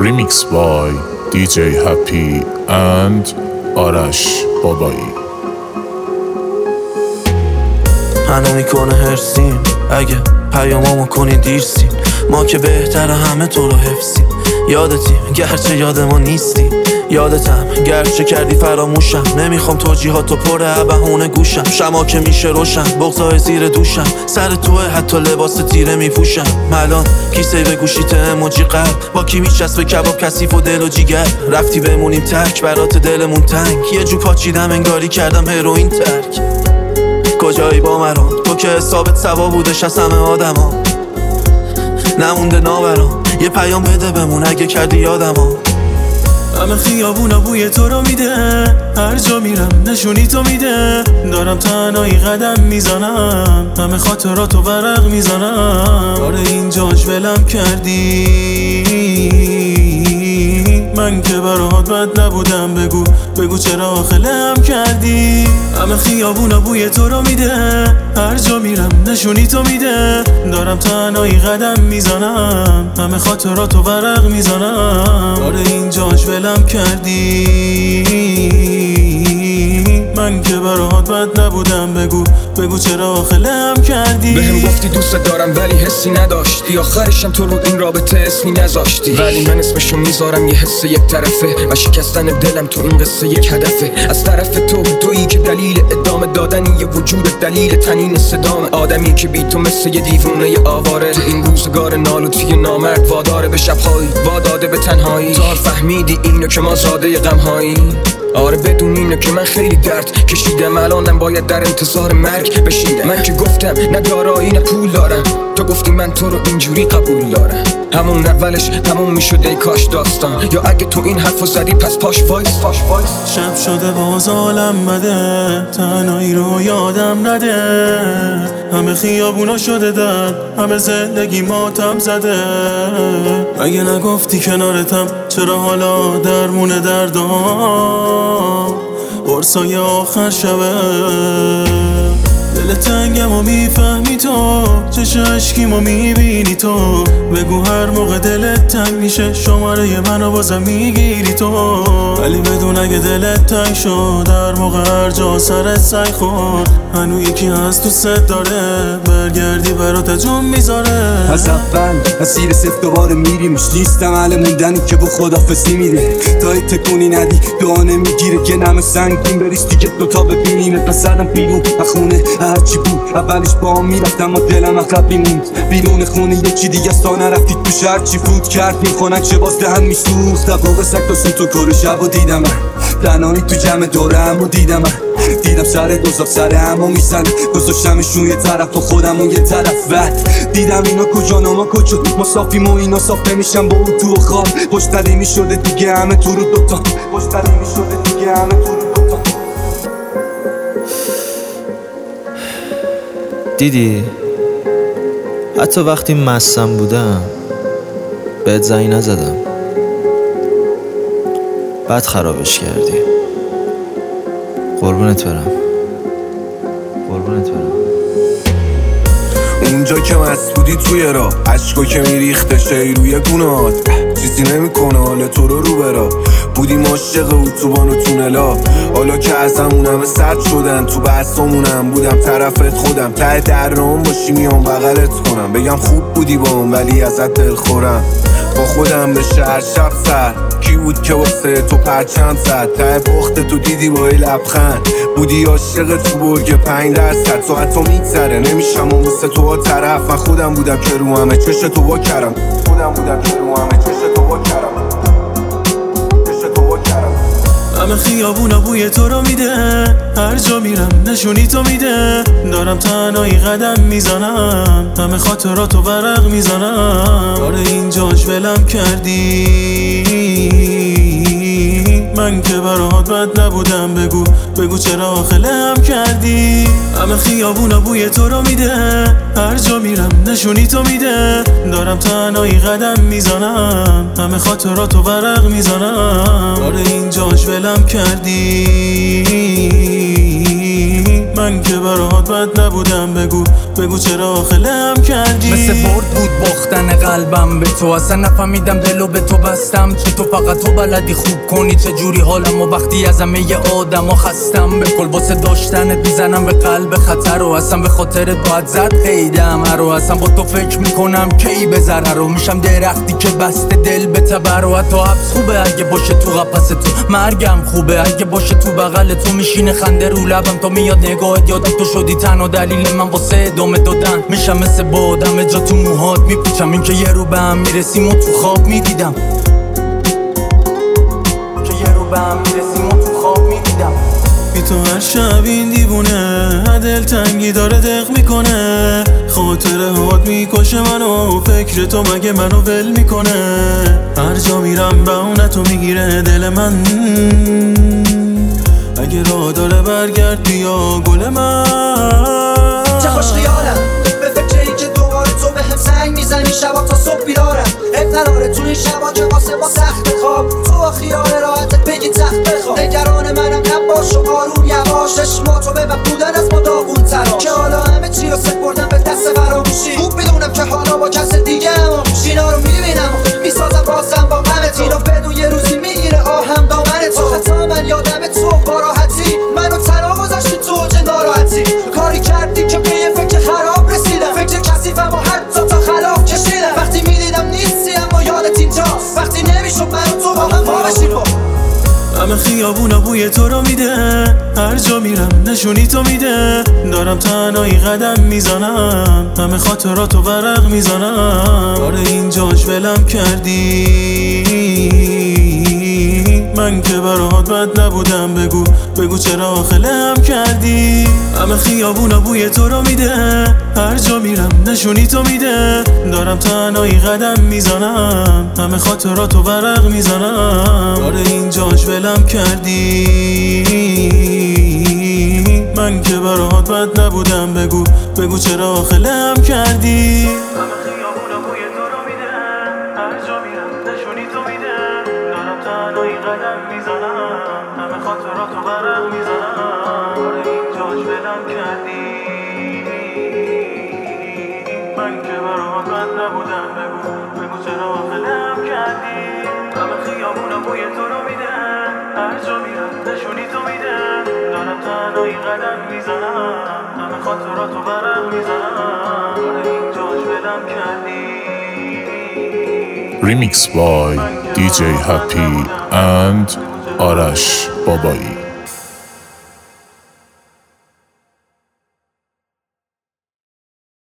Remix by DJ Happy and آرش بابایی. منو میکنه هرسیم اگه پیامامو کنی دیرسیم، ما که بهتر همه تو رو حفظیم. یادتیم گرچه یاد ما نیستی، یادتم گرچه کردی فراموشم. نمیخوام توجیهاتو پر بهونه گوشم، شما که میشه روشن بغضای زیر دوشم. سر توه حتی لباس تیره میپوشم. الان کیسه به گوشیت اموجی قلب، با کی میچسبه کباب کثیف و دل و جیگر. رفتی بمونیم تک برات دلمون تنگ، یه جو پاچیدم انگاری کردم هروئین ترک. کجایی با مرام تو که حسابت سوا بودش از همه آدما، نمونده ناورام. یه پیام بده بمون اگه کردی یادما. همه خیابونا بوی تو رو میده، هر جا میرم نشونی تو میده. دارم تنهایی قدم میزنم، همه خاطراتو ورق میزنم. آره اینجاش ولم کردی، من که برات بد نبودم. بگو چرا آخلم کردی. همه خیابونا بوی تو رو میده، هر جا میرم نشونی تو میده. دارم تنهایی قدم میزنم، همه خاطراتو ورق میزنم. آره اینجاش ولم کردی، من که برات بد نبودم. بگو چرا آخلم کردی. بهم گفتی دوست دارم ولی حسی نداشتی، آخرشم تو رو این رابطه اسمی نذاشتی. ولی من اسمشو میذارم یه حس یک طرفه، و شکستن دلم تو این قصه یک هدفه. از طرف تویی که دلیل ادامه دادنی یه وجود، دلیل تنین صدام. آدمی که بی تو مثل یه دیوونه آواره، تو این روزگار نالوتی نامرد واداره به شبهایی، واداده به تنهایی. تا فهمیدی اینو که ما زاده غمهایی. آره بدون اینو که من خیلی درد کشیدم، الانم باید در انتظار مرگ بشیدم. من که گفتم نه دارایی نه پول دارم، تو گفتی من تو رو اینجوری قبول دارم. همون اولش تموم میشد ای کاش داستان، یا اگه تو این حرفو زدی پس پاش وایس. شب شده باز عالم بده، تنهایی رو یادم نده. همه خیابونا شده درد، همه زندگی ماتم زده. اگه نگفتی کنارتم چرا حالا درمونه دردام. قرصای آخر شبه دل تنگم و میفهمی تو، چش عشقیم و میبینی تو. بگو هر موقع دلت تنگ میشه شماره منو بازم میگیری تو. ولی بدون اگه دلت تنگ شد هر موقع هر جا سرت سعی خورد، هنو یکی هست تو ست داره برگردی برات جون میذاره. از اول مسیر صفت دوباره میریمش، نیستم اهل موندنی که با خدافزی میره. تا تکونی ندی دانه میگیره که نمه سنگین بریستی که دوتا ببینیم. پسرم بیرون خونه هرچی بود اولش با هم میرفتم و دلم اقرب میموند. بیرون خونه یکی دیگه از تا نرفتید توش هرچی فوت کرد میخونک چه باز دهن میسوخت. دقاق سک تا سوت و کار شب و دیدم من تنهایی تو جمع دورم و دیدم سر دوزاف سر همو میسن. گذاشتمشون یه طرف تو خودم و یه طرف وقت. دیدم اینا کجا ناما کجا، ما صافیم و اینا صاف نمیشن با اون تو و خواب. پشت قدیمی شده دیگه همه تو رو دوتا، پشت قدیمی شده دیگه همه تو رو دوتا. دیدی حتی وقتی مستم بودم بهت زنگ نزدم، بعد خرابش کردی. قربونت برم. اونجا که مست بودی توی راه، عشقا که میریخته شی روی گونهات. چیزی نمیکنه حال تو رو برا، بودیم عاشق اتوبان و تونلا. حالا که از همون همه سرد شدن، تو بحثامونم بودم طرفت خودم. ته درام باشی میام بغلت کنم، بگم خوب بودی با هم ولی ازت دل خورم. با خودم به شهر شب سر کی بود که واسه تو پرچم زد. ته بخت تو دیدی با ای لبخند، بودی عاشق تو برگ 5% ساعت تو میگذره نمیشم و مثل تو طرف. من خودم بودم که رو همه چش تو با کرم، همه خیابونا بوی تو رو میده، هر جا میرم نشونی تو میده. دارم تنهایی قدم میزنم، همه خاطراتو ورق میزنم. آره اینجاش ولم کردی، من که برات بد نبودم. بگو چرا آخلم کردی. همه خیابونا بوی تو رو میده، هر جا میرم نشونی تو میده. دارم تنهایی قدم میزنم، همه خاطراتو ورق میزنم. آره اینجاش ولم کردی، من من که برات بد نبودم، بگو چرا خلم کردی. مثل برد بود باختن قلبم به تو، اصلا نفهمیدم دلو به تو بستم. چه تو فقط تو بلدی خوب کنی چه جوری حالم، و وقتی از همه آدم ها خستم. به کل واسه داشتنت میزنم به قلب خطر، و اصلا به خاطرت باید زد قیدم رو. اصلا با تو فکر میکنم کی به ضرر رو، میشم درختی که بسته دل به تبر. و حتی حبس خوبه اگه باشه تو قفس تو، مرگم خوبه اگه باشه تو بغل تو. میشینه خنده رو لبم تا میاد نگاهت، یادم تو شدی تنها دلیل من واسه ادامه دادن. میشم مثل بادم جا تو موهات میپیچم، این که یه رو به هم میرسیم و تو خواب میدیدم، که یه رو به هم میرسیم و تو خواب میدیدم. بی تو هر شب این دیوونه دلتنگی داره دق میکنه، خاطره هات میکشه منو، فکر تو مگه منو ول میکنه. هر جا میرم بهونتو میگیره دل من، اگه راه داره برگرد بیا گل من. چه خوش خیالم به فکر این که دوباره تو به هم سنگ میزنی شبا تا صبح بیدارم. اب نراره تو این شبا که واسه ما سخت خواب، تو با خیال راحتت بگی تخت بخواب. نگران منم نباش و آروم یواش، چشماتو ببن بودن از ما داغون تراش، که حالا همه چی رو سپردم به دست فراموشی. خوب میدونم که حالا با کس دیگه هماموشی. اینا رو میبینم میسازم بازم با غمت، اینو بدون یه روزی میگیره آهم دامن تو. خطا من یادم تو با راحتی منو تنها گذاشتی تو اوج ناراحتی. کاری کردی که به یه فکر خراب رسیدم، فکر کثیفم و حتی تا خلاف کشیدم. وقتی میدیدم نیستی اما یادت اینجاست، وقتی نمیشد من و تو با هم ما بشیم. همه خیابونا بوی تو رو میده، هر جا میرم نشونی تو میده. دارم تنهایی قدم میزنم، همه خاطراتو ورق میزنم. آره اینجاش ولم کردی، من که برات بد نبودم، بگو چرا خلم کردی. همه خیابونا بوی تو رو میده، هر جا میرم نشونی تو میده. دارم تنهایی قدم میزنم، همه خاطراتو ورق میزنم. آره اینجاش ولم کردی، من که برات بد نبودم، بگو چرا خلم کردی. همه خیابونا بوی تو رو میده، هر جا میرم نشونی تو میده. دارم تنهایی قدم میزنم، همه خاطراتو ورق میزنم. آره اینجاش ولم کردی، من که برات بد نبودم، بگو چرا خلم کردی. همه خیابونا بوی تو رو میده، هر جا میرم نشونی تو میده. دارم تنهایی قدم میزنم، همه خاطراتو ورق میزنم. آره اینجاش ولم کردی. Remix by DJ Happy and Arash Babai.